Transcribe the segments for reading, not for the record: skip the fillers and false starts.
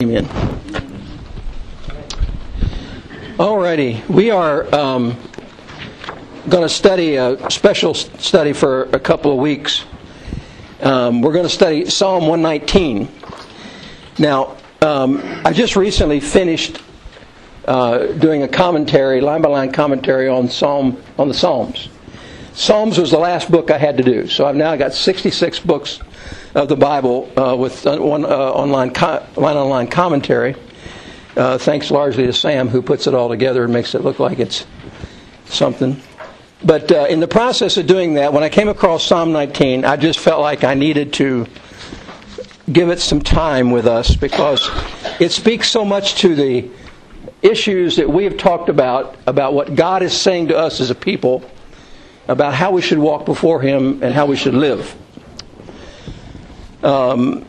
Amen. Alrighty, we are going to study a special study for a couple of weeks. We're going to study Psalm 119. Now, I just recently finished doing a commentary, line-by-line commentary on the Psalms. Psalms was the last book I had to do, so I've now got 66 books of the Bible with one online commentary. Thanks largely to Sam, who puts it all together and makes it look like it's something. But in the process of doing that, when I came across Psalm 19, I just felt like I needed to give it some time with us because it speaks so much to the issues that we have talked about what God is saying to us as a people, about how we should walk before Him and how we should live. Psalm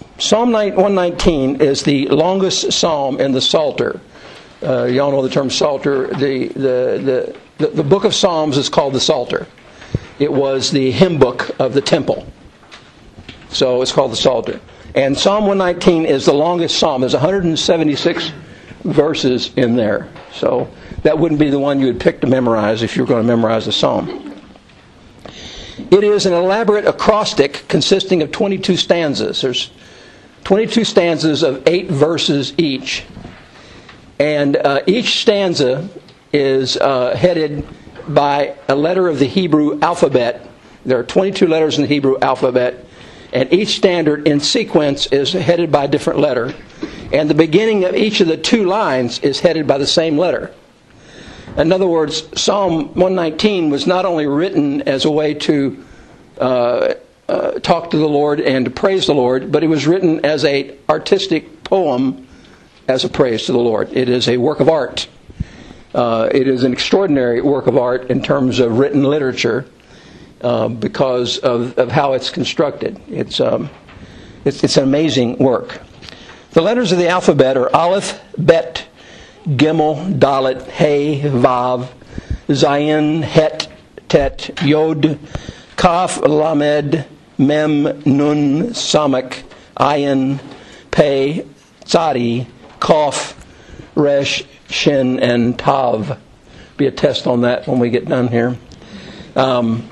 119 is the longest psalm in the Psalter. Y'all know the term Psalter. The book of Psalms is called the Psalter. It was the hymn book of the temple. So it's called the Psalter. And Psalm 119 is the longest psalm. There's 176 verses in there. So that wouldn't be the one you would pick to memorize if you were going to memorize the psalm. It is an elaborate acrostic consisting of 22 stanzas. There's 22 stanzas of 8 verses each. And each stanza is headed by a letter of the Hebrew alphabet. There are 22 letters in the Hebrew alphabet. And each standard in sequence is headed by a different letter. And the beginning of each of the 2 lines is headed by the same letter. In other words, Psalm 119 was not only written as a way to talk to the Lord and to praise the Lord, but it was written as an artistic poem as a praise to the Lord. It is a work of art. It is an extraordinary work of art in terms of written literature because of how it's constructed. It's an amazing work. The letters of the alphabet are Aleph, Bet, Gimel, Dalet, Hey, Vav, Zayin, Het, Tet, Yod, Kaf, Lamed, Mem, Nun, Samak, Ayin, Pei, Tzadi, Kof, Resh, Shin, and Tav. Be a test on that when we get done here. And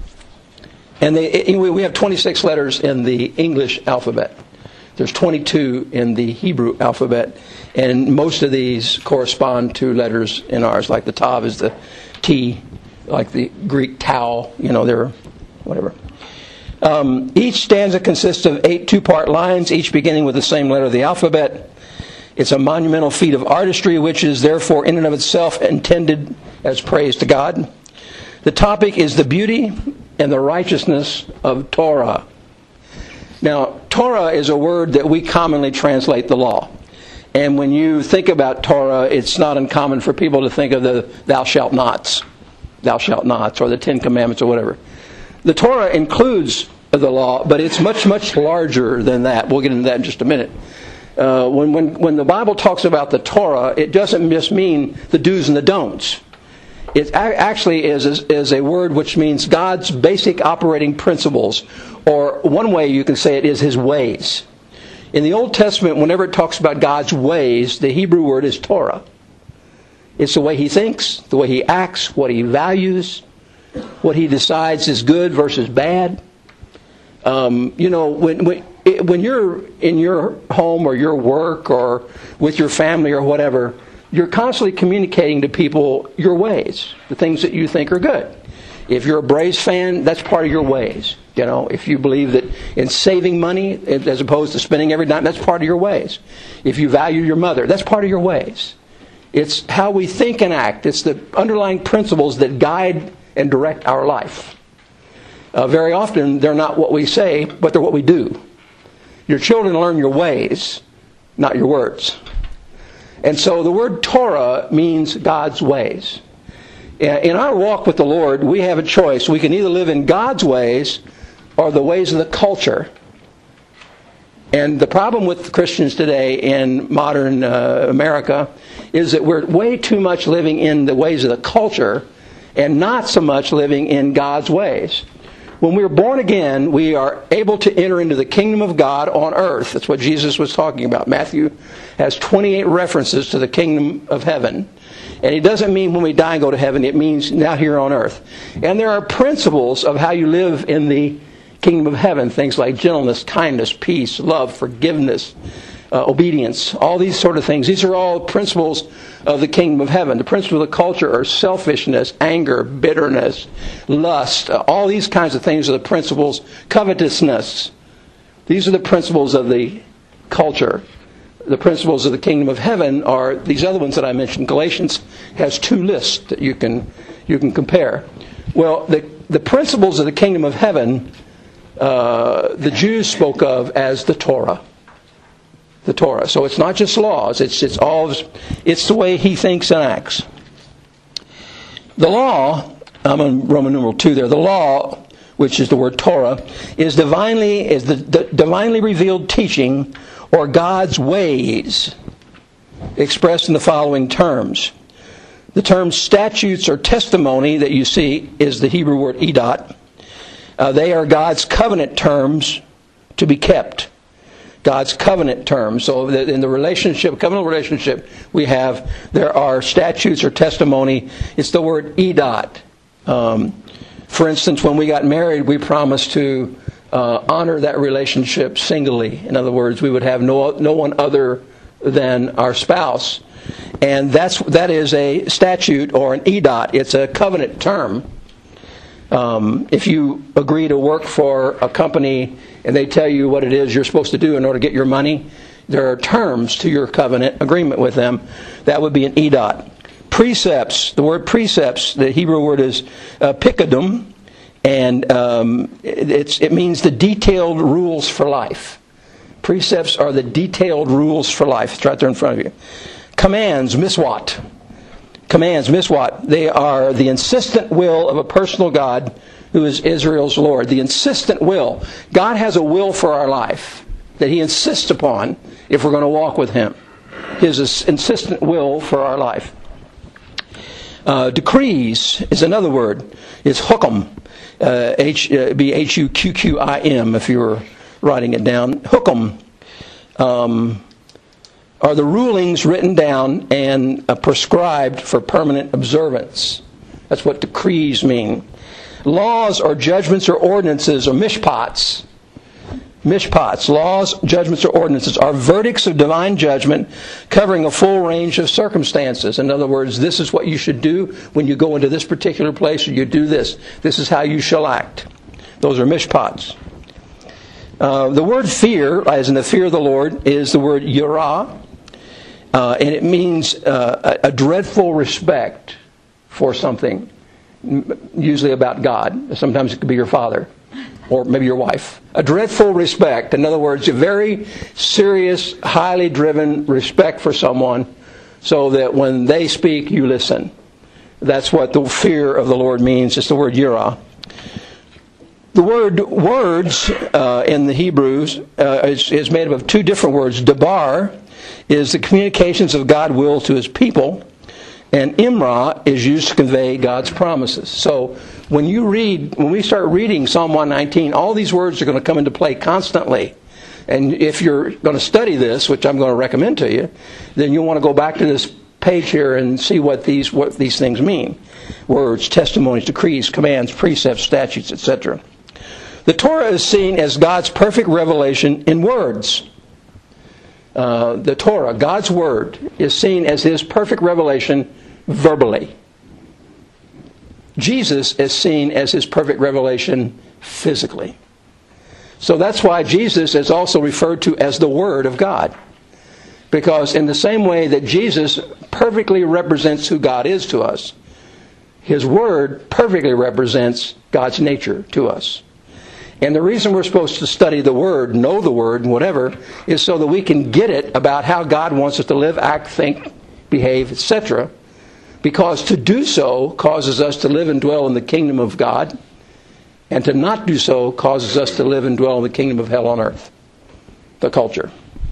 we have 26 letters in the English alphabet. There's 22 in the Hebrew alphabet, and most of these correspond to letters in ours, like the Tav is the T, like the Greek Tau, they're whatever. Each stanza consists of 8 two-part lines, each beginning with the same letter of the alphabet. It's a monumental feat of artistry, which is therefore in and of itself intended as praise to God. The topic is the beauty and the righteousness of Torah. Now, Torah is a word that we commonly translate the law. And when you think about Torah, it's not uncommon for people to think of the thou shalt nots, or the 10 Commandments or whatever. The Torah includes the law, but it's much, much larger than that. We'll get into that in just a minute. When the Bible talks about the Torah, it doesn't just mean the do's and the don'ts. It actually is a word which means God's basic operating principles, or one way you can say it is His ways. In the Old Testament, whenever it talks about God's ways, the Hebrew word is Torah. It's the way He thinks, the way He acts, what He values, what He decides is good versus bad. When you're in your home or your work or with your family or whatever, you're constantly communicating to people your ways, the things that you think are good. If you're a Braves fan, that's part of your ways. If you believe that in saving money as opposed to spending every dime, that's part of your ways. If you value your mother, that's part of your ways. It's how we think and act. It's the underlying principles that guide and direct our life. Very often, they're not what we say, but they're what we do. Your children learn your ways, not your words. And so the word Torah means God's ways. In our walk with the Lord, we have a choice. We can either live in God's ways or the ways of the culture. And the problem with Christians today in modern America is that we're way too much living in the ways of the culture and not so much living in God's ways. when we are born again, we are able to enter into the kingdom of God on earth. That's what Jesus was talking about. Matthew has 28 references to the kingdom of heaven. And it doesn't mean when we die and go to heaven. It means now here on earth. And there are principles of how you live in the kingdom of heaven. Things like gentleness, kindness, peace, love, forgiveness, obedience. All these sort of things. These are all principles of the kingdom of heaven. The principles of the culture are selfishness, anger, bitterness, lust. All these kinds of things are the principles. Covetousness. These are the principles of the culture. The principles of the kingdom of heaven are these other ones that I mentioned. Galatians has 2 lists that you can compare. Well, the principles of the kingdom of heaven, the Jews spoke of as the Torah. The Torah. So it's not just laws. It's the way he thinks and acts. The law, I'm in Roman numeral 2 there. The law, which is the word Torah, is the divinely revealed teaching or God's ways, expressed in the following terms. The term statutes or testimony that you see is the Hebrew word edot. They are God's covenant terms to be kept. God's covenant terms. So in the covenant relationship we have, there are statutes or testimony. It's the word edot. For instance, when we got married, we promised to honor that relationship singly. In other words, we would have no one other than our spouse. And that is a statute or an edot. It's a covenant term. If you agree to work for a company and they tell you what it is you're supposed to do in order to get your money, there are terms to your covenant agreement with them. That would be an edot. Precepts, the word precepts, the Hebrew word is picadum, and it means the detailed rules for life. Precepts are the detailed rules for life. It's right there in front of you. Commands, miswat. Commands, miswat. They are the insistent will of a personal God who is Israel's Lord. The insistent will. God has a will for our life that He insists upon if we're going to walk with Him. His insistent will for our life. Decrees is another word. It's hukum. Be Huqqim if you were writing it down. Hukum are the rulings written down and prescribed for permanent observance. That's what decrees mean. Laws or judgments or ordinances or mishpats. Mishpats, laws, judgments, or ordinances are verdicts of divine judgment covering a full range of circumstances. In other words, this is what you should do when you go into this particular place, or you do this. This is how you shall act. Those are mishpats. The word fear, as in the fear of the Lord, is the word yirah, and it means a dreadful respect for something, usually about God. Sometimes it could be your father. Or maybe your wife. A dreadful respect. In other words, a very serious, highly driven respect for someone so that when they speak, you listen. That's what the fear of the Lord means. It's the word yirah. The word words in the Hebrews is made up of 2 different words. Dabar is the communications of God's will to His people. And Imrah is used to convey God's promises. So when we start reading Psalm 119, all these words are going to come into play constantly. And if you're going to study this, which I'm going to recommend to you, then you'll want to go back to this page here and see what these things mean. Words, testimonies, decrees, commands, precepts, statutes, etc. The Torah is seen as God's perfect revelation in words. The Torah, God's Word, is seen as His perfect revelation verbally. Jesus is seen as His perfect revelation physically. So that's why Jesus is also referred to as the Word of God. Because in the same way that Jesus perfectly represents who God is to us, His Word perfectly represents God's nature to us. And the reason we're supposed to study the Word, know the Word, and whatever, is so that we can get it about how God wants us to live, act, think, behave, etc. Because to do so causes us to live and dwell in the kingdom of God, and to not do so causes us to live and dwell in the kingdom of hell on earth, the culture.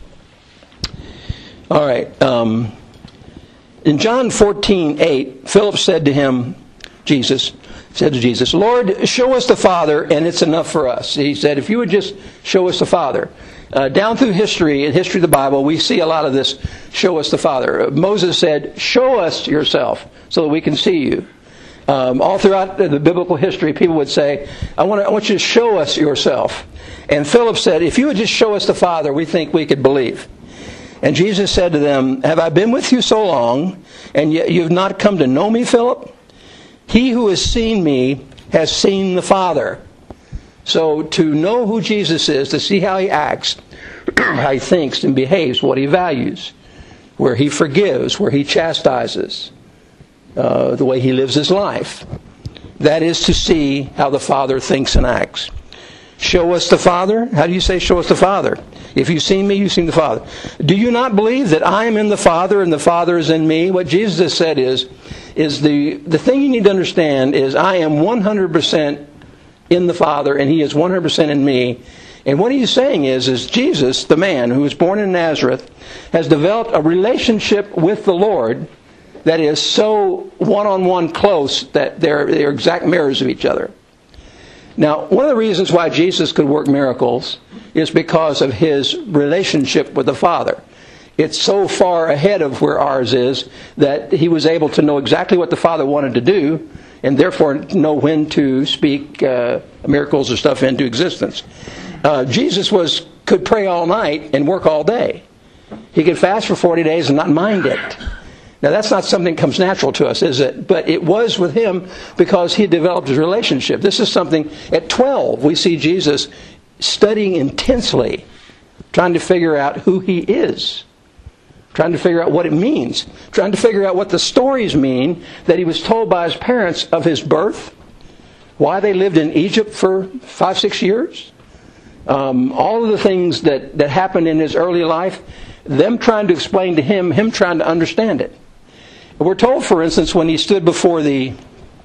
All right. In John 14:8, Philip said to him, Jesus, said to Jesus, Lord, show us the Father, and it's enough for us. He said, if you would just show us the Father. Down through history, in history of the Bible, we see a lot of this, show us the Father. Moses said, show us yourself so that we can see you. All throughout the biblical history, people would say, I want you to show us yourself. And Philip said, if you would just show us the Father, we think we could believe. And Jesus said to them, have I been with you so long, and yet you have not come to know me, Philip? He who has seen me has seen the Father. So to know who Jesus is, to see how he acts, how he thinks and behaves, what he values, where he forgives, where he chastises, the way he lives his life. That is to see how the Father thinks and acts. Show us the Father? How do you say show us the Father? If you've seen me, you've seen the Father. Do you not believe that I am in the Father and the Father is in me? What Jesus has said is the thing you need to understand is I am 100% in the Father and he is 100% in me. And what he's saying is Jesus, the man who was born in Nazareth, has developed a relationship with the Lord that is so one-on-one close that they're exact mirrors of each other. Now, one of the reasons why Jesus could work miracles is because of his relationship with the Father. It's so far ahead of where ours is that he was able to know exactly what the Father wanted to do and therefore know when to speak miracles or stuff into existence. Jesus could pray all night and work all day. He could fast for 40 days and not mind it. Now, that's not something that comes natural to us, is it? But it was with him because he developed his relationship. This is something, at 12, we see Jesus studying intensely, trying to figure out who he is, trying to figure out what it means, trying to figure out what the stories mean that he was told by his parents of his birth, why they lived in Egypt for 5-6 years, all of the things that happened in his early life, them trying to explain to him trying to understand it. We're told, for instance, when he stood before the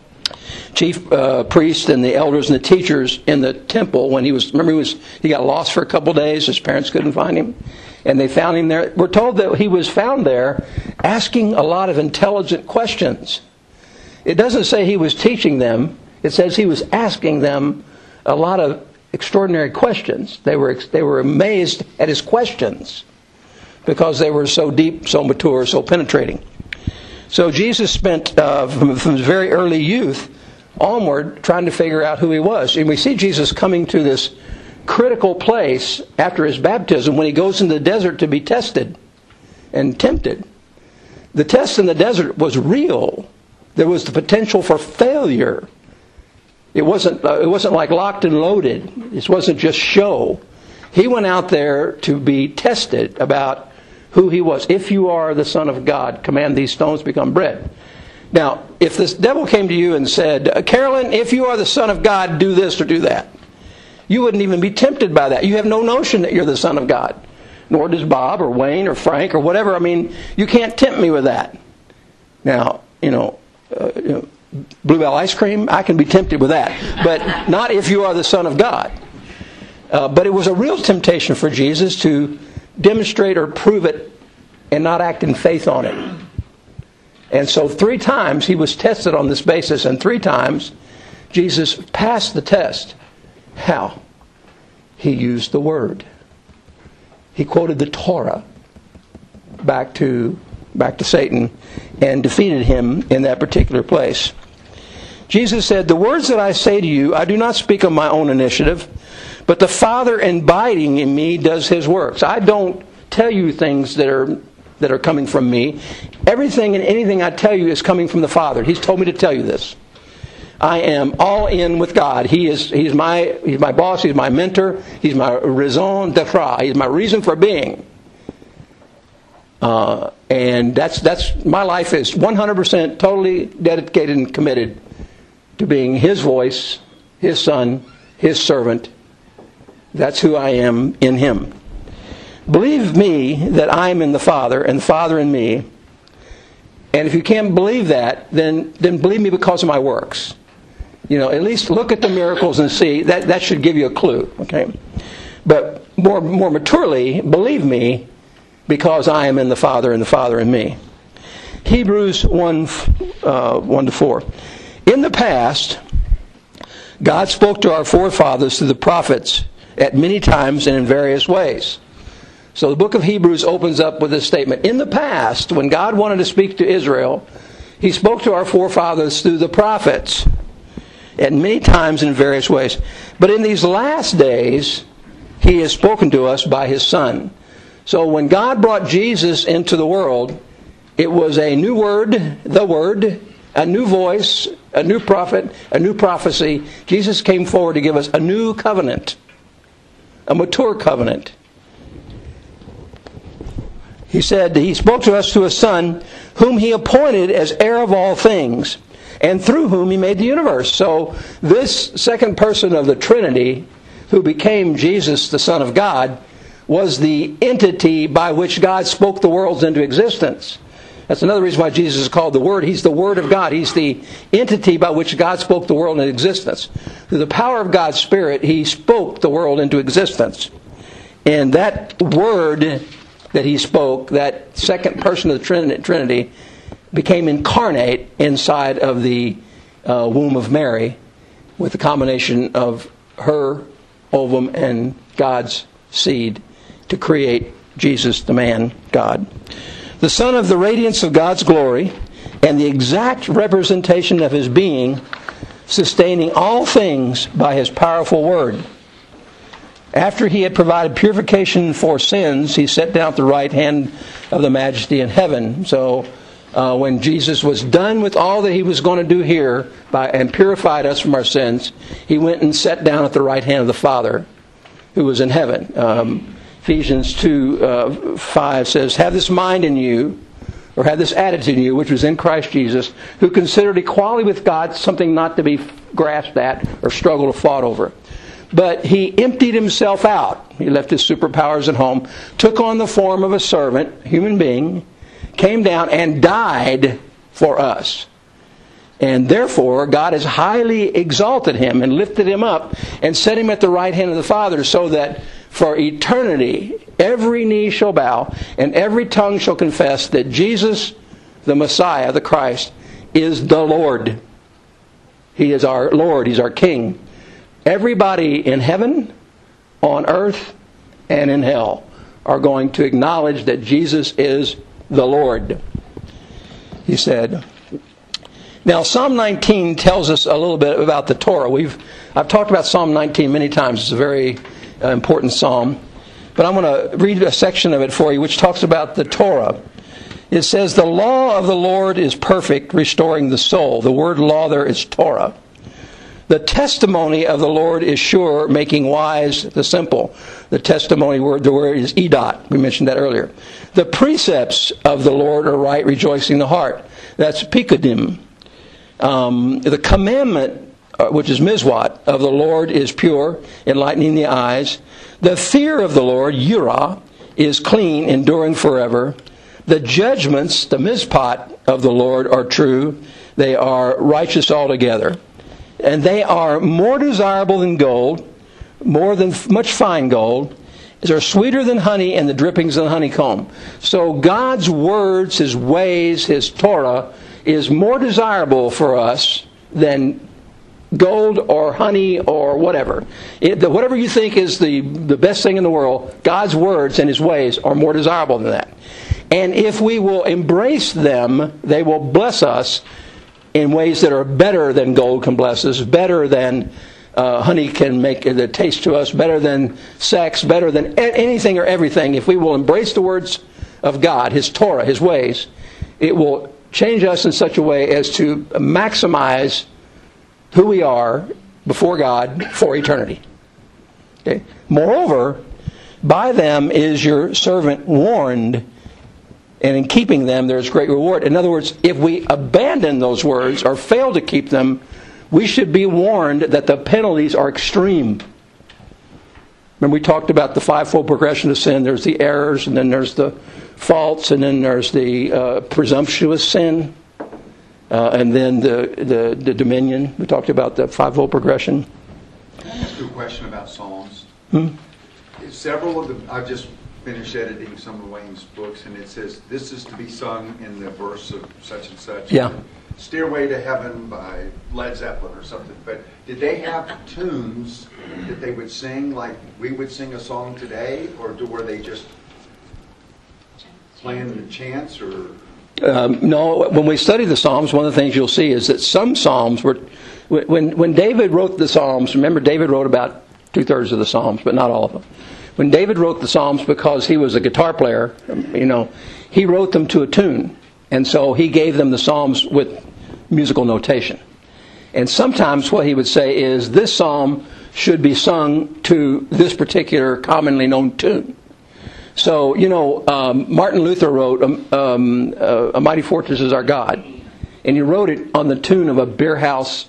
chief priests and the elders and the teachers in the temple, when he got lost for a couple days, his parents couldn't find him, and they found him there. We're told that he was found there asking a lot of intelligent questions. It doesn't say he was teaching them. It says he was asking them a lot of extraordinary questions. They were amazed at his questions because they were so deep, so mature, so penetrating. So Jesus spent from his very early youth onward trying to figure out who he was. And we see Jesus coming to this critical place after his baptism when he goes into the desert to be tested and tempted. The test in the desert was real. There was the potential for failure. It wasn't like locked and loaded. This wasn't just show. He went out there to be tested about who he was. If you are the Son of God, command these stones become bread. Now, if this devil came to you and said, Carolyn, if you are the Son of God, do this or do that, you wouldn't even be tempted by that. You have no notion that you're the Son of God. Nor does Bob or Wayne or Frank or whatever. I mean, you can't tempt me with that. Now, Bluebell ice cream, I can be tempted with that. But not if you are the Son of God. But it was a real temptation for Jesus to demonstrate or prove it and not act in faith on it. And so 3 times he was tested on this basis, and 3 times Jesus passed the test. How? He used the Word. He quoted the Torah back to Satan and defeated him in that particular place. Jesus said, the words that I say to you, I do not speak of my own initiative, but the Father abiding in me does his works. I don't tell you things that are coming from me. Everything and anything I tell you is coming from the Father. He's told me to tell you this. I am all in with God. He's my boss. He's my mentor. He's my raison d'être. He's my reason for being. And that's my life is 100% totally dedicated and committed to being His voice, His Son, His servant. That's who I am in Him. Believe me that I am in the Father and the Father in me. And if you can't believe that, then believe me because of my works. At least look at the miracles and see. That should give you a clue. Okay, but more maturely, believe me because I am in the Father and the Father in me. Hebrews 1:1-4. In the past, God spoke to our forefathers through the prophets at many times and in various ways. So the book of Hebrews opens up with this statement. In the past, when God wanted to speak to Israel, He spoke to our forefathers through the prophets at many times and in various ways. But in these last days, He has spoken to us by His Son. So when God brought Jesus into the world, it was a new word, the Word, a new voice, a new prophet, a new prophecy. Jesus came forward to give us a new covenant, a mature covenant. He said He spoke to us through a Son whom He appointed as heir of all things, and through whom He made the universe. So this second person of the Trinity, who became Jesus, the Son of God, was the entity by which God spoke the worlds into existence. That's another reason why Jesus is called the Word. He's the Word of God. He's the entity by which God spoke the world into existence. Through the power of God's Spirit, He spoke the world into existence. And that Word that He spoke, that second person of the Trinity, became incarnate inside of the womb of Mary with the combination of her ovum and God's seed to create Jesus, the man, God. The Son of the radiance of God's glory and the exact representation of His being, sustaining all things by His powerful word. After He had provided purification for sins, He sat down at the right hand of the Majesty in heaven. So when Jesus was done with all that He was going to do here and purified us from our sins, He went and sat down at the right hand of the Father who was in heaven. Ephesians 2:5 says, "Have this mind in you," or "have this attitude in you, which was in Christ Jesus, who considered equality with God something not to be grasped at or struggled or fought over. But He emptied Himself out." He left His superpowers at home, took on the form of a servant, human being, came down and died for us. And therefore, God has highly exalted Him and lifted Him up and set Him at the right hand of the Father, so that for eternity every knee shall bow and every tongue shall confess that Jesus, the Messiah, the Christ, is the Lord. He is our Lord. He's our King. Everybody in heaven, on earth, and in hell are going to acknowledge that Jesus is the Lord. He said. Now, Psalm 19 tells us a little bit about the Torah. I've talked about Psalm 19 many times. It's a very important psalm. But I'm going to read a section of it for you, which talks about the Torah. It says, "The law of the Lord is perfect, restoring the soul." The word law there is Torah. "The testimony of the Lord is sure, making wise the simple." The testimony word, the word is edot. We mentioned that earlier. "The precepts of the Lord are right, rejoicing the heart." That's pikudim. The commandment, which is mizwat, of the Lord is pure, enlightening the eyes. "The fear of the Lord, yirah, is clean, enduring forever. The judgments, the mizpat, of the Lord are true. They are righteous altogether. And they are more desirable than gold, more than much fine gold. They're sweeter than honey and the drippings of the honeycomb." So God's words, His ways, His Torah is more desirable for us than gold or honey or whatever. Whatever you think is the best thing in the world, God's words and His ways are more desirable than that. And if we will embrace them, they will bless us in ways that are better than gold can bless us, better than honey can make the taste to us, better than sex, better than anything or everything. If we will embrace the words of God, His Torah, His ways, it will change us in such a way as to maximize who we are before God for eternity. Okay? Moreover, by them is your servant warned, and in keeping them there is great reward. In other words, if we abandon those words or fail to keep them, we should be warned that the penalties are extreme. Remember, we talked about the fivefold progression of sin. There's the errors, and then there's the faults, and then there's the presumptuous sin, and then the dominion. We talked about the fivefold progression. Can I ask you a question about Psalms? Several of the, I've just finished editing some of Wayne's books, and it says this is to be sung in the verse of such and such. Yeah. Stairway to Heaven by Led Zeppelin or something. But did they have tunes that they would sing like we would sing a song today, or were they just playing the chants? Or no, when we study the Psalms, one of the things you'll see is that some Psalms were, when David wrote the Psalms, remember David wrote about 2/3 of the Psalms, but not all of them. When David wrote the Psalms, because he was a guitar player, he wrote them to a tune. And so he gave them the Psalms with musical notation. And sometimes what he would say is, this psalm should be sung to this particular commonly known tune. So, Martin Luther wrote, A Mighty Fortress is Our God. And he wrote it on the tune of a beer house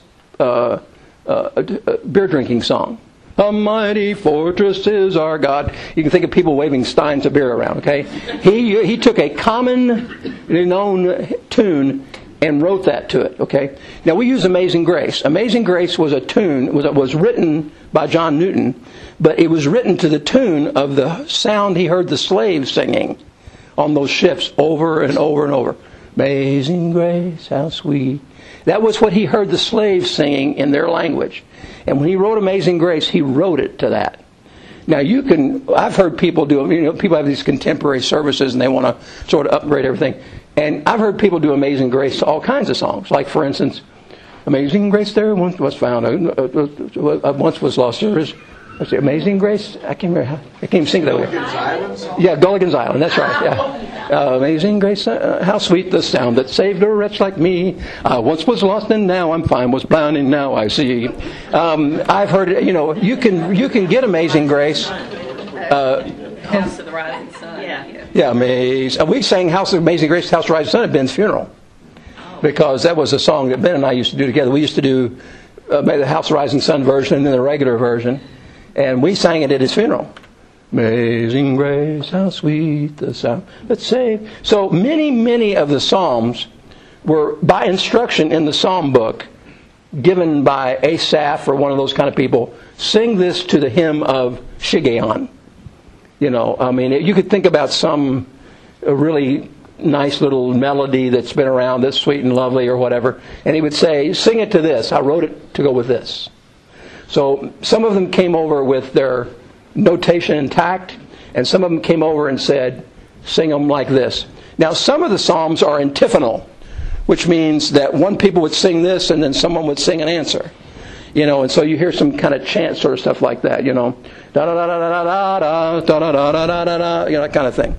beer drinking song. A mighty fortress is our God. You can think of people waving steins of beer around, okay? He took a common known tune and wrote that to it, okay? Now, we use Amazing Grace. Amazing Grace was a tune, was written by John Newton, but it was written to the tune of the sound he heard the slaves singing on those ships over and over and over. Amazing Grace, how sweet. That was what he heard the slaves singing in their language. And when he wrote Amazing Grace, he wrote it to that. Now I've heard people do, people have these contemporary services and they want to sort of upgrade everything. And I've heard people do Amazing Grace to all kinds of songs. Like, for instance, Amazing Grace there once was found, once was lost. What's it, Amazing Grace? I can't remember. I can't even sing that way. Gulligan's Island song? Yeah, Gulligan's Island. That's right. Yeah. Amazing Grace, how sweet the sound that saved a wretch like me. I once was lost and now I'm fine. Was blind and now I see. I've heard it. You can get Amazing Grace. House of the Rising Sun. Yeah, amazing. We sang House of Amazing Grace, House of the Rising Sun at Ben's funeral, because that was a song that Ben and I used to do together. We used to do the House of the Rising Sun version and then the regular version. And we sang it at his funeral. Amazing Grace, how sweet the sound that saved. So many of the Psalms were by instruction in the Psalm book, given by Asaph or one of those kind of people. Sing this to the hymn of Shiggaion. You could think about some really nice little melody that's been around that's sweet and lovely or whatever. And he would say, sing it to this. I wrote it to go with this. So some of them came over with their notation intact, and some of them came over and said, sing them like this. Now, some of the Psalms are antiphonal, which means that one people would sing this and then someone would sing an answer. And so you hear some kind of chant sort of stuff like that, da da da da da da da da da da da da, that kind of thing.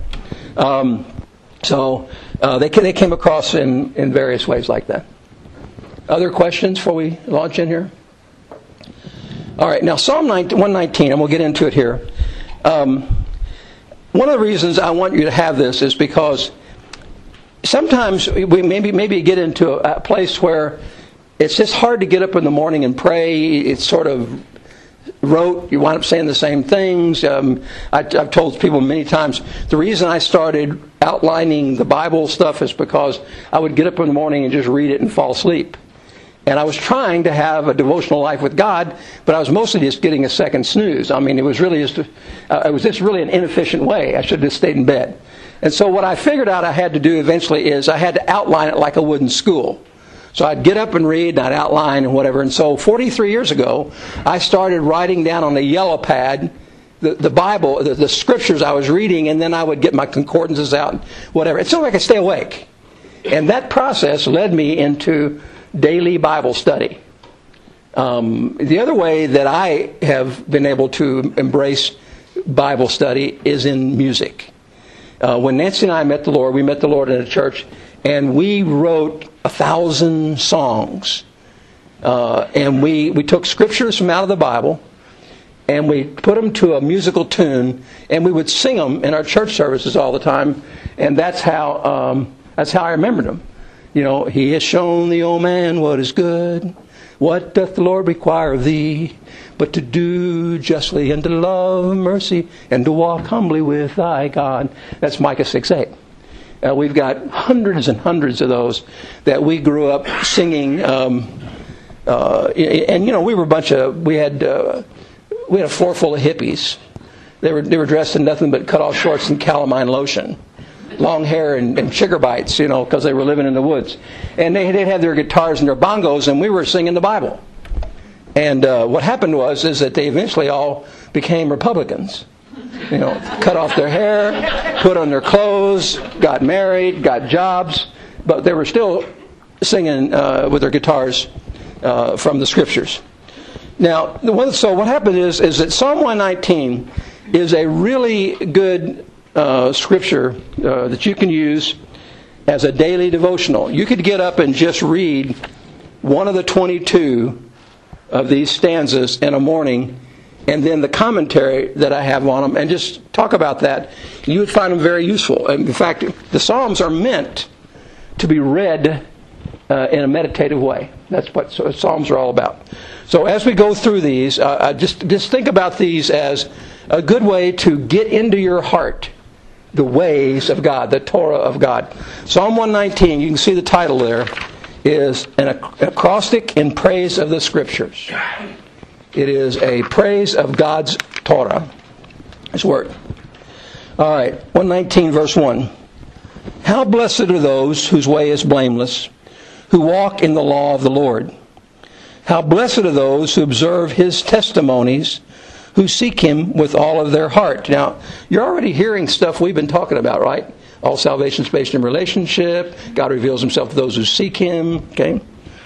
So they came across in various ways like that. Other questions before we launch in here? All right, now Psalm 119, and we'll get into it here. One of the reasons I want you to have this is because sometimes we maybe get into a place where it's just hard to get up in the morning and pray. It's sort of rote. You wind up saying the same things. I've told people many times, the reason I started outlining the Bible stuff is because I would get up in the morning and just read it and fall asleep. And I was trying to have a devotional life with God, but I was mostly just getting a second snooze. I mean, it was just really an inefficient way. I should have just stayed in bed. And so what I figured out I had to do eventually is I had to outline it like I would in school. So I'd get up and read, and I'd outline and whatever. And so 43 years ago, I started writing down on a yellow pad the Bible, the scriptures I was reading, and then I would get my concordances out and whatever. It's so I could stay awake. And that process led me into daily Bible study. The other way that I have been able to embrace Bible study is in music. When Nancy and I met the Lord, we met the Lord in a church, and we wrote 1,000 songs. And we took scriptures from out of the Bible, and we put them to a musical tune, and we would sing them in our church services all the time. And that's how I remembered them. He has shown thee, O man, what is good. What doth the Lord require of thee? But to do justly, and to love mercy, and to walk humbly with thy God. That's Micah 6:8. We've got hundreds and hundreds of those that we grew up singing. And we were we had a floor full of hippies. They were dressed in nothing but cut-off shorts and calamine lotion, long hair and sugar bites, because they were living in the woods. And they'd have their guitars and their bongos, and we were singing the Bible. And what happened is that they eventually all became Republicans. Cut off their hair, put on their clothes, got married, got jobs, but they were still singing with their guitars from the Scriptures. Now, so what happened is that Psalm 119 is a really good scripture that you can use as a daily devotional. You could get up and just read one of the 22 of these stanzas in a morning, and then the commentary that I have on them, and just talk about that. You would find them very useful. In fact, the Psalms are meant to be read in a meditative way. That's what Psalms are all about. So as we go through these, just think about these as a good way to get into your heart the ways of God, the Torah of God. Psalm 119, you can see the title there, is an acrostic in praise of the Scriptures. It is a praise of God's Torah, His Word. All right, 119 verse 1. How blessed are those whose way is blameless, who walk in the law of the Lord. How blessed are those who observe His testimonies, who seek Him with all of their heart. Now, you're already hearing stuff we've been talking about, right? All salvation is based in relationship. God reveals Himself to those who seek Him. Okay.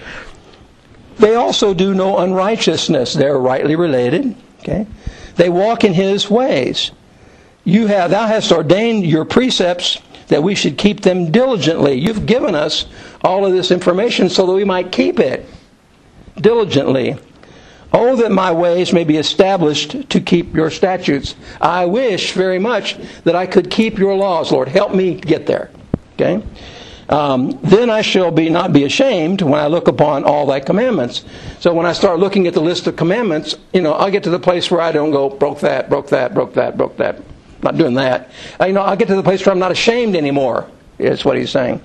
They also do no unrighteousness. They're rightly related. Okay. They walk in His ways. Thou hast ordained your precepts that we should keep them diligently. You've given us all of this information so that we might keep it diligently. Oh, that my ways may be established to keep your statutes. I wish very much that I could keep your laws, Lord. Help me get there. Okay? Then I shall not be ashamed when I look upon all thy commandments. So when I start looking at the list of commandments, I'll get to the place where I don't go, broke that, broke that, broke that, broke that. Not doing that. I'll get to the place where I'm not ashamed anymore, is what he's saying.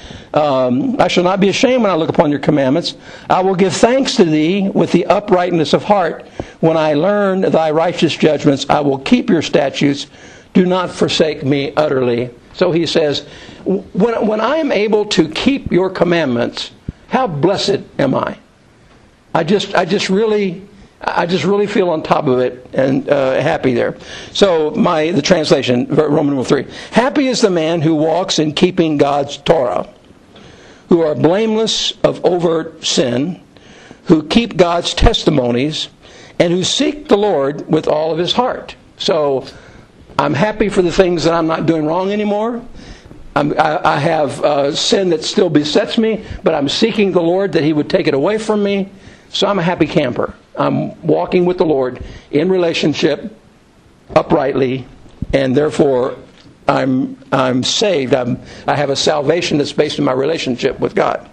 I shall not be ashamed when I look upon your commandments. I will give thanks to thee with the uprightness of heart. When I learn thy righteous judgments, I will keep your statutes. Do not forsake me utterly. So he says, when I am able to keep your commandments, how blessed am I? I just really feel on top of it and happy there. So the translation, Roman numeral 3. Happy is the man who walks in keeping God's Torah, who are blameless of overt sin, who keep God's testimonies, and who seek the Lord with all of his heart. So I'm happy for the things that I'm not doing wrong anymore. I have sin that still besets me, but I'm seeking the Lord that He would take it away from me. So I'm a happy camper. I'm walking with the Lord in relationship uprightly, and therefore I'm saved. I have a salvation that's based on my relationship with God.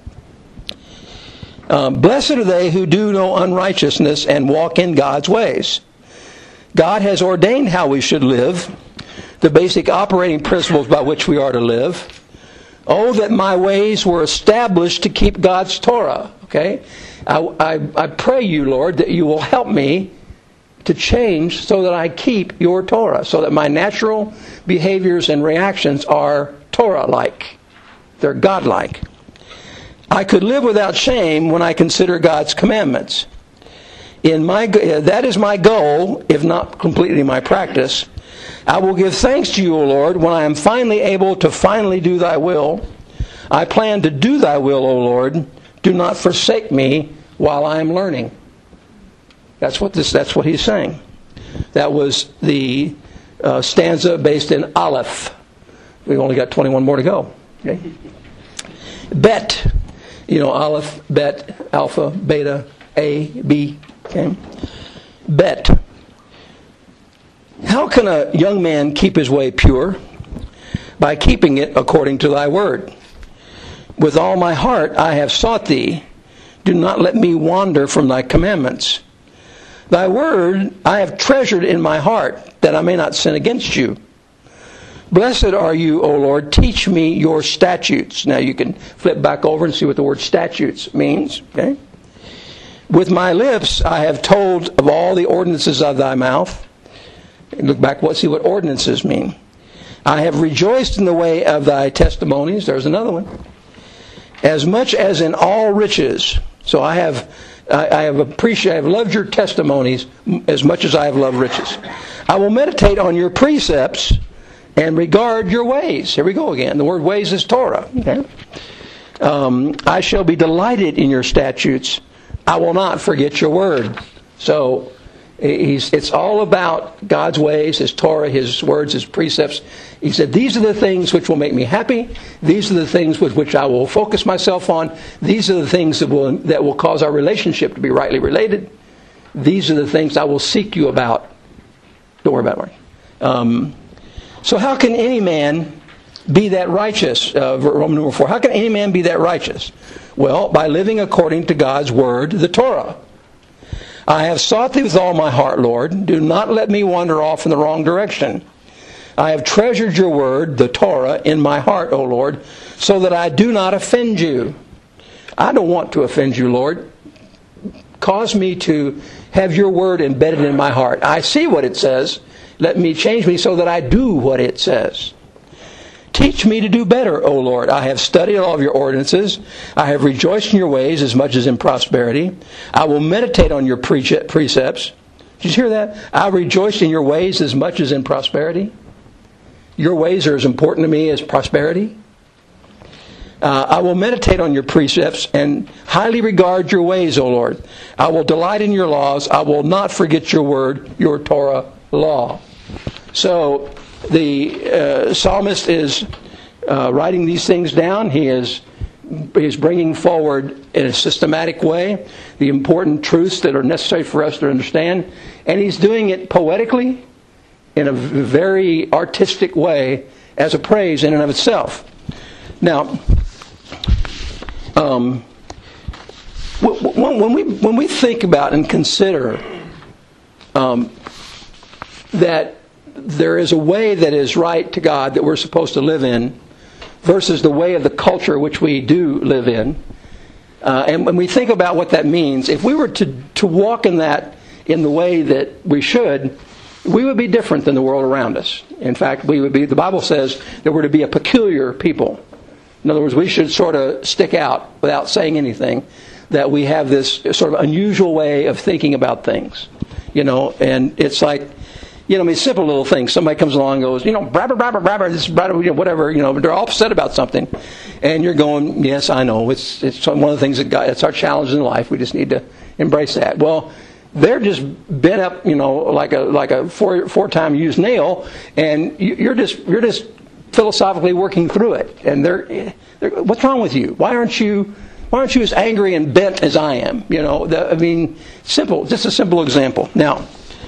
Blessed are they who do no unrighteousness and walk in God's ways. God has ordained how we should live, the basic operating principles by which we are to live. Oh, that my ways were established to keep God's Torah. Okay? I pray you, Lord, that you will help me to change so that I keep your Torah, so that my natural behaviors and reactions are Torah-like. They're God-like. I could live without shame when I consider God's commandments. That is my goal, if not completely my practice. I will give thanks to you, O Lord, when I am finally able to finally do thy will. I plan to do thy will, O Lord. Do not forsake me while I am learning. That's what he's saying. That was the stanza based in Aleph. We've only got 21 more to go. Okay? Bet. Aleph, Bet, Alpha, Beta, A, B. Okay? Bet. How can a young man keep his way pure? By keeping it according to thy word. With all my heart I have sought thee. Do not let me wander from thy commandments. Thy word I have treasured in my heart, that I may not sin against you. Blessed are you, O Lord. Teach me your statutes. Now you can flip back over and see what the word statutes means. Okay? With my lips I have told of all the ordinances of thy mouth. Look back, see what ordinances mean. I have rejoiced in the way of thy testimonies. There's another one. As much as in all riches. So I have loved your testimonies as much as I have loved riches. I will meditate on your precepts and regard your ways. Here we go again. The word ways is Torah. Okay? I shall be delighted in your statutes. I will not forget your word. So it's all about God's ways, His Torah, His words, His precepts. He said, these are the things which will make me happy. These are the things with which I will focus myself on. These are the things that will cause our relationship to be rightly related. These are the things I will seek you about. Don't worry about it. So how can any man be that righteous? Roman numeral 4. How can any man be that righteous? Well, by living according to God's word, the Torah. I have sought thee with all my heart, Lord. Do not let me wander off in the wrong direction. I have treasured your word, the Torah, in my heart, O Lord, so that I do not offend you. I don't want to offend you, Lord. Cause me to have your word embedded in my heart. I see what it says. Let me change me so that I do what it says. Teach me to do better, O Lord. I have studied all of your ordinances. I have rejoiced in your ways as much as in prosperity. I will meditate on your precepts. Did you hear that? I rejoice in your ways as much as in prosperity. Your ways are as important to me as prosperity. I will meditate on your precepts and highly regard your ways, O Lord. I will delight in your laws. I will not forget your word, your Torah law. So the psalmist is writing these things down. He is bringing forward in a systematic way the important truths that are necessary for us to understand. And he's doing it poetically in a very artistic way as a praise in and of itself. Now, when we think about and consider that there is a way that is right to God that we're supposed to live in versus the way of the culture which we do live in, and when we think about what that means, if we were to walk in that in the way that we should, we would be different than the world around us. In fact, we would be. The Bible says that we're to be a peculiar people. In other words, we should sort of stick out without saying anything, that we have this sort of unusual way of thinking about things. And it's like, simple little things. Somebody comes along and goes, brabber, this brabber, whatever, they're all upset about something. And you're going, yes, I know. It's one of the things it's our challenge in life. We just need to embrace that. Well, they're just bent up, like a four-time used nail, and you're just philosophically working through it. And they're what's wrong with you? Why aren't you as angry and bent as I am? Simple. Just a simple example. Now,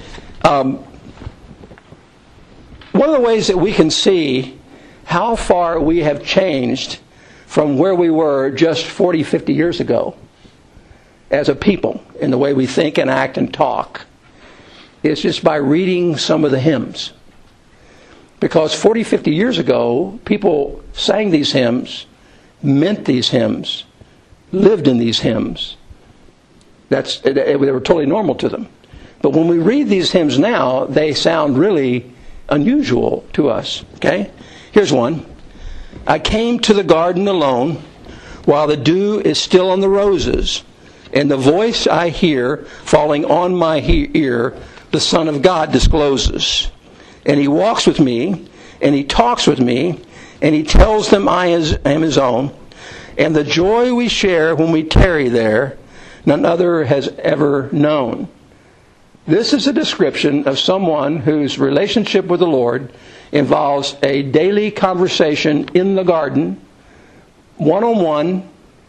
one of the ways that we can see how far we have changed from where we were just 40, 50 years ago as a people in the way we think and act and talk is just by reading some of the hymns. Because 40, 50 years ago, people sang these hymns, meant these hymns, lived in these hymns. They were totally normal to them. But when we read these hymns now, they sound really unusual to us. Okay? Here's one. I came to the garden alone while the dew is still on the roses, and the voice I hear falling on my ear, the Son of God discloses. And He walks with me, and He talks with me, and He tells them I am His own. And the joy we share when we tarry there, none other has ever known. This is a description of someone whose relationship with the Lord involves a daily conversation in the garden, one-on-one,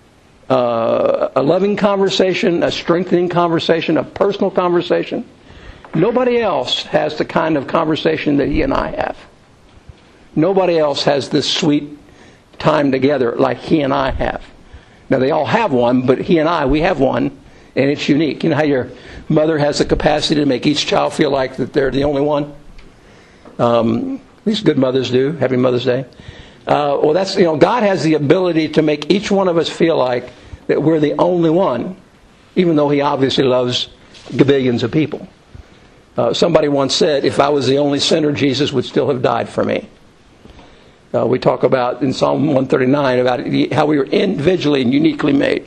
a loving conversation, a strengthening conversation, a personal conversation. Nobody else has the kind of conversation that he and I have. Nobody else has this sweet time together like he and I have. Now, they all have one, but he and I, we have one, and it's unique. You know how your mother has the capacity to make each child feel like that they're the only one? At least good mothers do. Happy Mother's Day. Well, that's, God has the ability to make each one of us feel like that we're the only one, even though He obviously loves billions of people. Somebody once said, if I was the only sinner, Jesus would still have died for me. We talk about in Psalm 139 about how we were individually and uniquely made.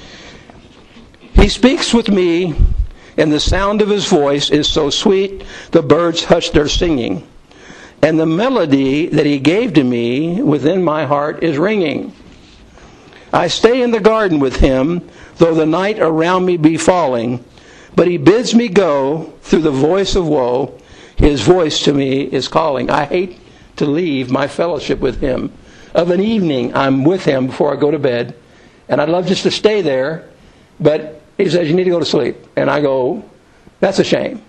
He speaks with me, and the sound of his voice is so sweet, the birds hush their singing. And the melody that he gave to me within my heart is ringing. I stay in the garden with him, though the night around me be falling. But he bids me go through the voice of woe. His voice to me is calling. I hate to leave my fellowship with him. Of an evening, I'm with him before I go to bed. And I'd love just to stay there. But he says, you need to go to sleep. And I go, that's a shame.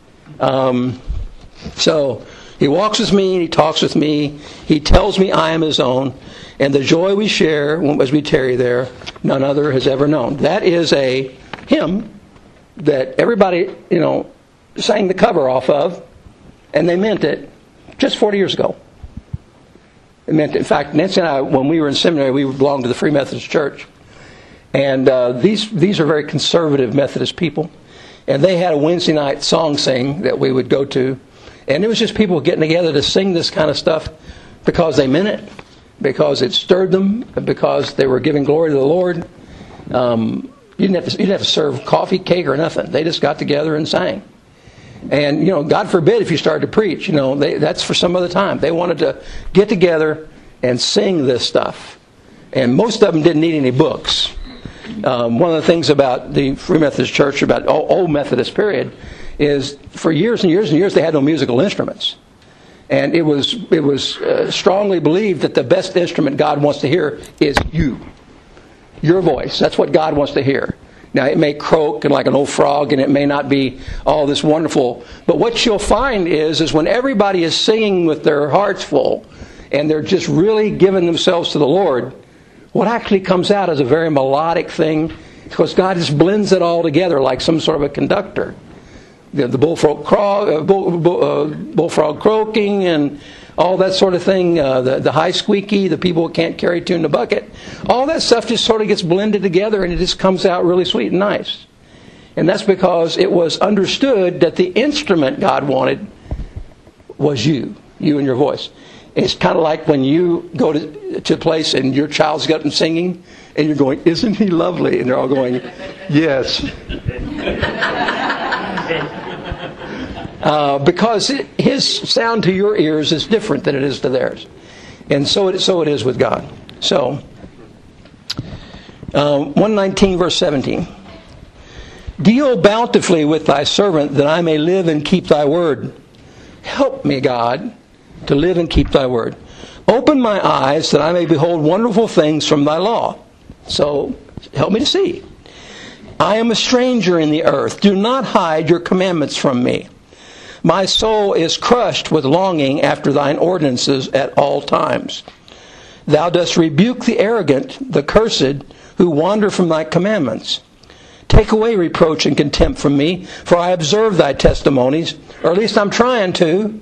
So he walks with me, and he talks with me. He tells me I am his own. And the joy we share as we tarry there, none other has ever known. That is a hymn that everybody, sang the cover off of, and they meant it just 40 years ago. They meant it. In fact, Nancy and I, when we were in seminary, we belonged to the Free Methodist Church. And these are very conservative Methodist people. And they had a Wednesday night song sing that we would go to. And it was just people getting together to sing this kind of stuff because they meant it, because it stirred them, because they were giving glory to the Lord. You didn't have to serve coffee, cake, or nothing. They just got together and sang. And, God forbid if you started to preach, that's for some other time. They wanted to get together and sing this stuff. And most of them didn't need any books. One of the things about the Free Methodist Church, about old Methodist period, is for years and years and years they had no musical instruments. And it was strongly believed that the best instrument God wants to hear is you. Your voice. That's what God wants to hear. Now, it may croak and like an old frog, and it may not be all this wonderful. But what you'll find is when everybody is singing with their hearts full, and they're just really giving themselves to the Lord, what actually comes out is a very melodic thing, because God just blends it all together like some sort of a conductor. The bullfrog croaking and all that sort of thing, the high squeaky, the people who can't carry two in the bucket, all that stuff just sort of gets blended together and it just comes out really sweet and nice. And that's because it was understood that the instrument God wanted was you and your voice. It's kind of like when you go to a place and your child's got them singing and you're going, isn't he lovely? And they're all going, yes. Because his sound to your ears is different than it is to theirs. And so it is with God. So, 119 verse 17. Deal bountifully with thy servant that I may live and keep thy word. Help me, God, to live and keep thy word. Open my eyes that I may behold wonderful things from thy law. So, help me to see. I am a stranger in the earth. Do not hide your commandments from me. My soul is crushed with longing after thine ordinances at all times. Thou dost rebuke the arrogant, the cursed, who wander from thy commandments. Take away reproach and contempt from me, for I observe thy testimonies, or at least I'm trying to.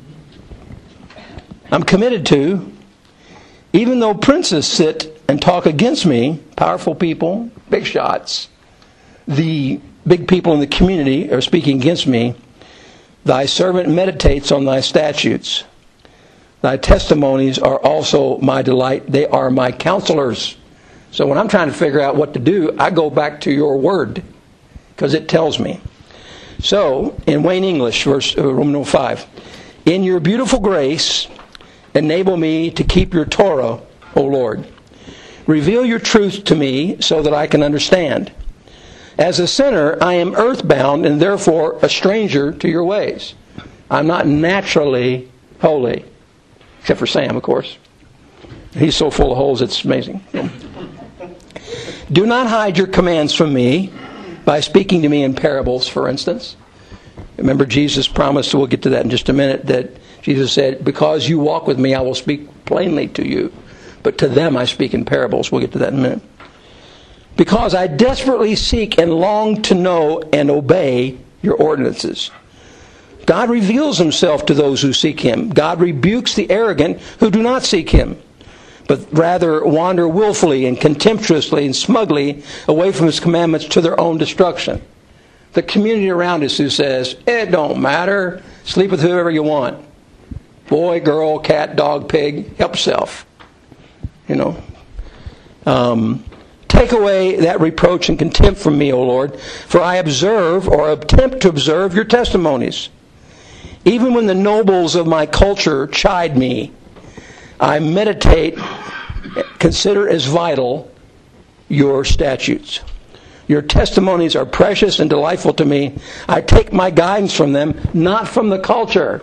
I'm committed to. Even though princes sit and talk against me, powerful people, big shots, the big people in the community are speaking against me, thy servant meditates on thy statutes. Thy testimonies are also my delight. They are my counselors. So when I'm trying to figure out what to do, I go back to your word, because it tells me. So, in Wayne English, Roman 5, in your beautiful grace, enable me to keep your Torah, O Lord. Reveal your truth to me so that I can understand. As a sinner, I am earthbound and therefore a stranger to your ways. I'm not naturally holy. Except for Sam, of course. He's so full of holes, it's amazing. Do not hide your commands from me by speaking to me in parables, for instance. Remember Jesus promised, we'll get to that in just a minute, that Jesus said, because you walk with me, I will speak plainly to you. But to them I speak in parables. We'll get to that in a minute. Because I desperately seek and long to know and obey your ordinances. God reveals himself to those who seek him. God rebukes the arrogant who do not seek him, but rather wander willfully and contemptuously and smugly away from his commandments to their own destruction. the community around us who says, it don't matter, sleep with whoever you want. Boy, girl, cat, dog, pig, help yourself. Take away that reproach and contempt from me, O Lord, for I observe or attempt to observe your testimonies. Even when the nobles of my culture chide me, I meditate, consider as vital your statutes. Your testimonies are precious and delightful to me. I take my guidance from them, not from the culture.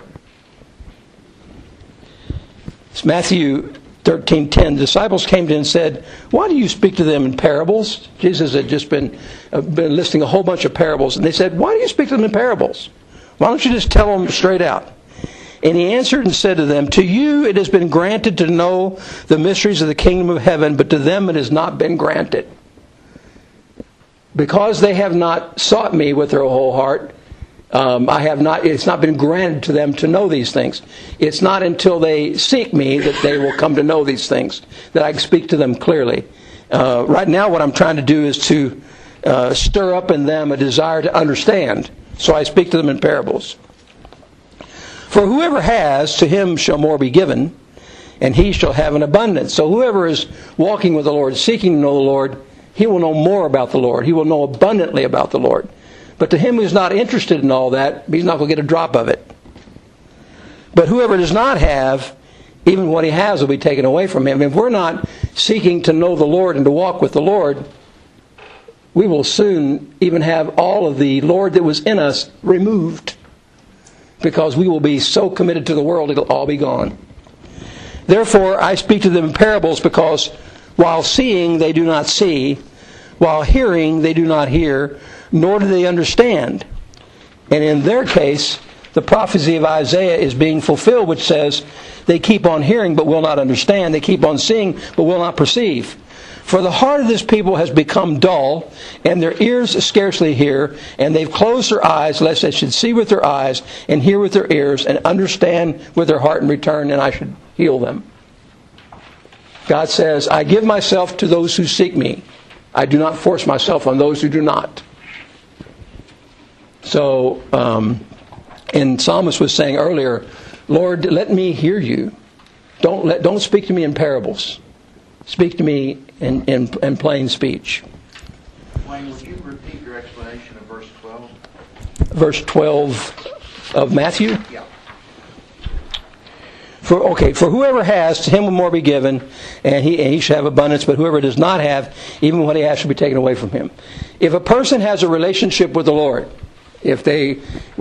It's Matthew 13:10. The disciples came to him and said, why do you speak to them in parables? Jesus had just been listing a whole bunch of parables. And they said, why do you speak to them in parables? Why don't you just tell them straight out? And he answered and said to them, to you it has been granted to know the mysteries of the kingdom of heaven, but to them it has not been granted. Because they have not sought me with their whole heart, it's not been granted to them to know these things. It's not until they seek me that they will come to know these things, that I can speak to them clearly. Right now what I'm trying to do is to stir up in them a desire to understand. So I speak to them in parables. For whoever has, to him shall more be given, and he shall have an abundance. So whoever is walking with the Lord, seeking to know the Lord, he will know more about the Lord. He will know abundantly about the Lord. But to him who's not interested in all that, he's not going to get a drop of it. But whoever does not have, even what he has will be taken away from him. If we're not seeking to know the Lord and to walk with the Lord, we will soon even have all of the Lord that was in us removed. Because we will be so committed to the world, it'll all be gone. Therefore, I speak to them in parables, because while seeing, they do not see. While hearing, they do not hear, nor do they understand. And in their case, the prophecy of Isaiah is being fulfilled, which says, they keep on hearing, but will not understand. They keep on seeing, but will not perceive. For the heart of this people has become dull, and their ears scarcely hear, and they've closed their eyes, lest they should see with their eyes, and hear with their ears, and understand with their heart, and return, and I should heal them. God says, I give myself to those who seek me. I do not force myself on those who do not. So, and Psalmist was saying earlier, Lord, let me hear you. Don't speak to me in parables. Speak to me in plain speech. Wayne, would you repeat your explanation of verse 12? Verse 12 of Matthew? Yeah. For whoever has, to him will more be given, and he shall have abundance. But whoever does not have, even what he has shall be taken away from him. If a person has a relationship with the Lord, they're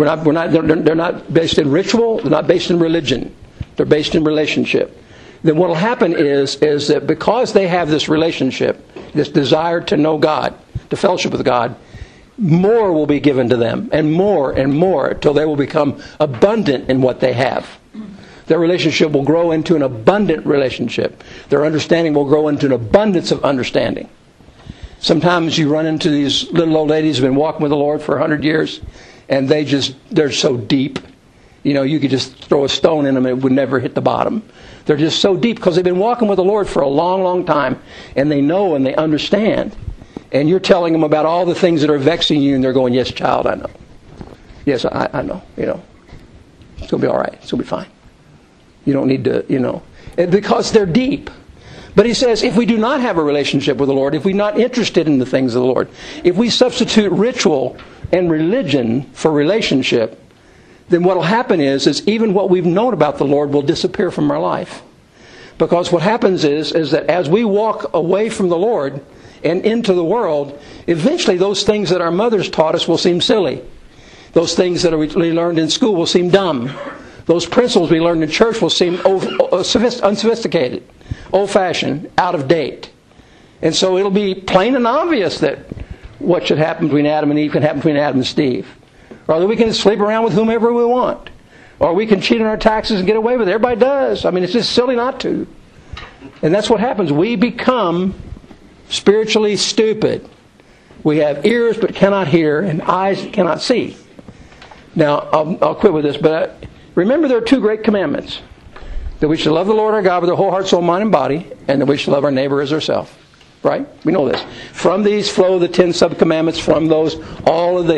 not based in ritual, they're not based in religion, they're based in relationship. Then what will happen is that because they have this relationship, this desire to know God, to fellowship with God, more will be given to them, and more, till they will become abundant in what they have. Their relationship will grow into an abundant relationship. Their understanding will grow into an abundance of understanding. Sometimes you run into these little old ladies who've been walking with the Lord for 100 years, and they're so deep. You could just throw a stone in them and it would never hit the bottom. They're just so deep because they've been walking with the Lord for a long, long time, and they know and they understand. And you're telling them about all the things that are vexing you, and they're going, yes, child, I know. Yes, I know. It's going to be all right. It's going to be fine. You don't need to, because they're deep. But he says, if we do not have a relationship with the Lord, if we're not interested in the things of the Lord, if we substitute ritual and religion for relationship, then what will happen is even what we've known about the Lord will disappear from our life. Because what happens is that as we walk away from the Lord and into the world, eventually those things that our mothers taught us will seem silly. Those things that we learned in school will seem dumb. Those principles we learned in church will seem unsophisticated, old-fashioned, out of date. And so it'll be plain and obvious that what should happen between Adam and Eve can happen between Adam and Steve. Or that we can sleep around with whomever we want. Or we can cheat on our taxes and get away with it. Everybody does. It's just silly not to. And that's what happens. We become spiritually stupid. We have ears but cannot hear, and eyes that cannot see. Now, I'll quit with this, but remember there are two great commandments. That we should love the Lord our God with our whole heart, soul, mind, and body, and that we should love our neighbor as ourselves. Right? We know this. From these flow the 10 sub-commandments. From those, all of the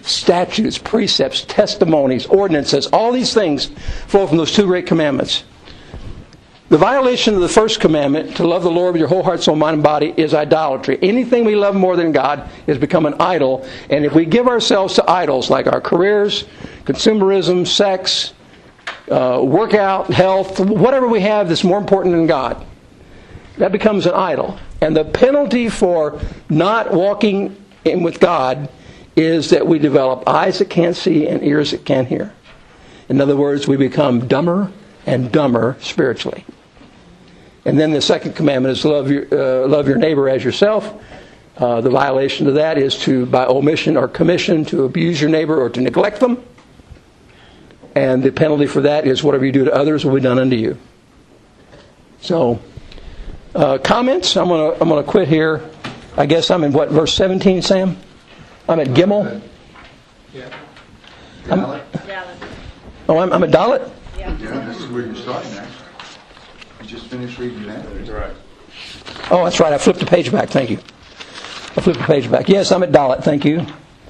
statutes, precepts, testimonies, ordinances, all these things flow from those two great commandments. The violation of the first commandment, to love the Lord with your whole heart, soul, mind, and body, is idolatry. Anything we love more than God is become an idol. And if we give ourselves to idols like our careers, consumerism, sex, workout, health, whatever we have that's more important than God, that becomes an idol. And the penalty for not walking in with God is that we develop eyes that can't see and ears that can't hear. In other words, we become dumber and dumber spiritually. And then the second commandment is love your neighbor as yourself. The violation of that is to, by omission or commission, to abuse your neighbor or to neglect them. And the penalty for that is whatever you do to others will be done unto you. So, comments? I'm gonna quit here. I guess I'm in what, verse 17, Sam? I'm at Gimel. Yeah. I'm at Dalet. Yeah, this is where you're starting at. You just finished reading that. That's right. Oh, that's right. I flipped the page back. Thank you. I flipped the page back. Yes, I'm at Dalet. Thank you.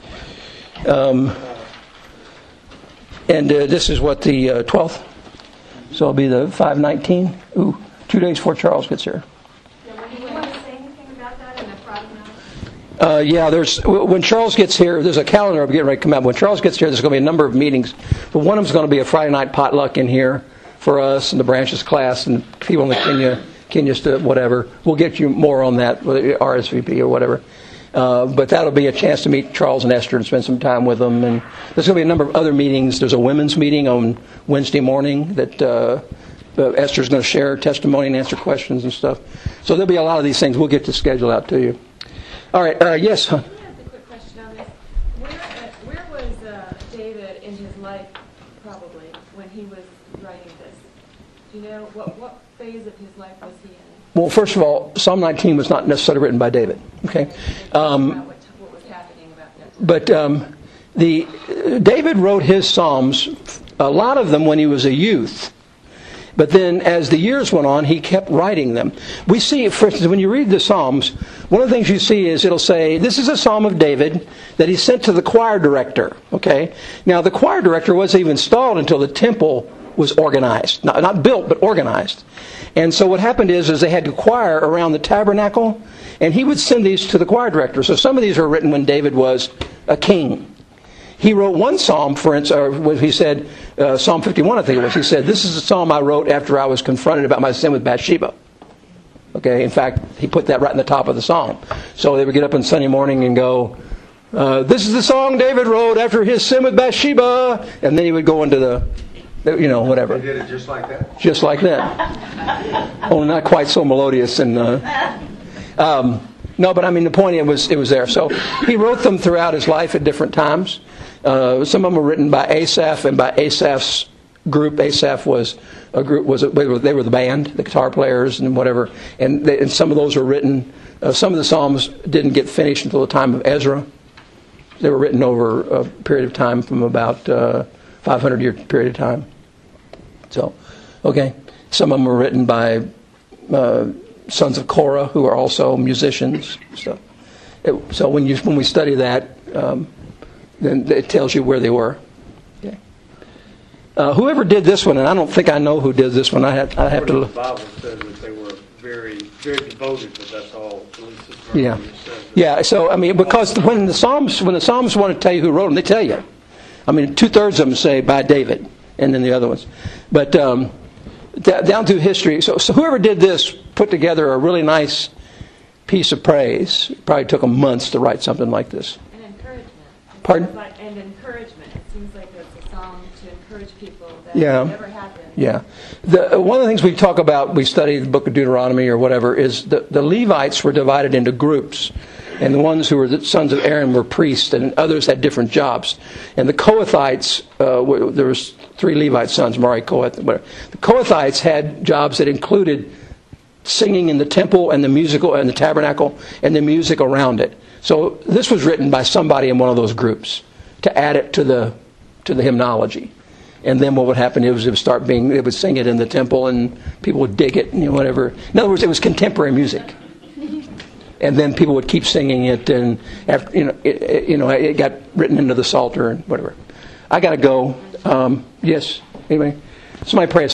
And this is what, the 12th? So it'll be the 5/19. Ooh, 2 days before Charles gets here. Do you want to say anything about that in the Friday night? When Charles gets here, there's a calendar I'm getting ready to come out. When Charles gets here, there's going to be a number of meetings. But one of them is going to be a Friday night potluck in here for us and the branches class and people in the Kenya stuff, whatever. We'll get you more on that, with RSVP or whatever. But that'll be a chance to meet Charles and Esther and spend some time with them. And there's going to be a number of other meetings. There's a women's meeting on Wednesday morning that Esther's going to share testimony and answer questions and stuff. So there'll be a lot of these things. We'll get the schedule out to you. All right. Yes. Let me ask a quick question on this. Where was David in his life, probably, when he was writing this? Do you know what phase of his life was he in? Well, first of all, Psalm 19 was not necessarily written by David. Okay. What was happening about that? But David wrote his Psalms, a lot of them when he was a youth. But then as the years went on, he kept writing them. We see, for instance, when you read the Psalms, one of the things you see is it'll say, this is a Psalm of David that he sent to the choir director. Okay. Now, the choir director wasn't even installed until the temple was organized. Not built, but organized. And so what happened is they had a choir around the tabernacle, and he would send these to the choir director. So some of these are written when David was a king. He wrote one psalm, for instance, he said, Psalm 51, I think it was. He said, this is a psalm I wrote after I was confronted about my sin with Bathsheba. Okay, in fact, he put that right in the top of the psalm. So they would get up on Sunday morning and go, this is the song David wrote after his sin with Bathsheba. And then he would go into whatever. They did it just like that? Just like that. Only not quite so melodious. And no, but I mean, the point, it was there. So he wrote them throughout his life at different times. Some of them were written by Asaph, and by Asaph's group. Asaph was a group. They were the band, the guitar players, and whatever. And some of those were written. Some of the psalms didn't get finished until the time of Ezra. They were written over a period of time from about 500-year period of time. So, okay. Some of them were written by sons of Korah, who are also musicians. So when we study that, then it tells you where they were. Okay. Whoever did this one, and I don't think I know who did this one. I have to look. The Bible says that they were very, very devoted, but that's all. Yeah. Yeah. So I mean, because when the Psalms want to tell you who wrote them, they tell you. I mean, 2/3 of them say by David, and then the other ones. But down through history, so whoever did this put together a really nice piece of praise. It probably took them months to write something like this. And encouragement. Pardon? And encouragement. It seems like it's a psalm to encourage people that never happened. Yeah. One of the things we talk about, we study the book of Deuteronomy or whatever, is the Levites were divided into groups. And the ones who were the sons of Aaron were priests, and others had different jobs. And the Kohathites, there was 3 Levite sons, Merari, Kohath, whatever. The Kohathites had jobs that included singing in the temple and the musical and the tabernacle and the music around it. So this was written by somebody in one of those groups to add it to the hymnology. And then what would happen is they would sing it in the temple and people would dig it and whatever. In other words, it was contemporary music. and then people would keep singing it, and after, it got written into the Psalter and whatever. I got to go. Yes, anyway, somebody pray.